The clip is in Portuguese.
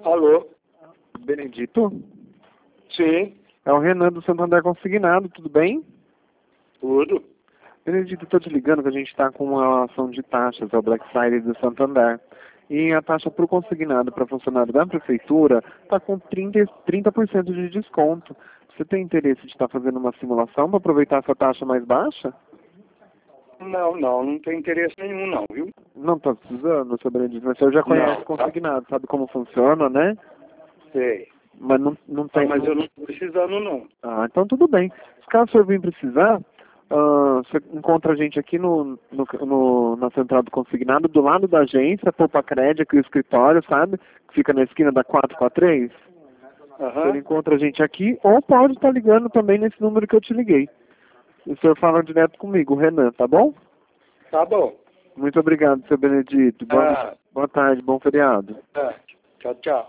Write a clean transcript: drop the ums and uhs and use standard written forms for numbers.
Alô? Benedito? Sim, É o Renan do Santander Consignado, tudo bem? tudo. Benedito, estou te ligando que a gente está com uma ação de taxas, é o Black Friday do Santander. E a taxa para o consignado para funcionário da prefeitura está com 30% de desconto. Você tem interesse de estar fazendo uma simulação para aproveitar essa taxa mais baixa? Não tem interesse nenhum não, viu? Não está precisando, seu Benedito, mas você já conhece Não, o consignado, sabe como funciona, né? sei. Mas não tem... Mas eu não estou precisando não. Ah, então tudo bem. Se caso o senhor vir precisar, você encontra a gente aqui na central do consignado, do lado da agência, Poupa Crédito, aqui o escritório, sabe? Que fica na esquina da 443. O senhor encontra a gente aqui, ou pode estar ligando também nesse número que eu te liguei. E o senhor fala direto comigo, o Renan, tá bom? Tá bom. Muito obrigado, seu Benedito. Ah, Boa tarde, bom feriado. tchau, tchau.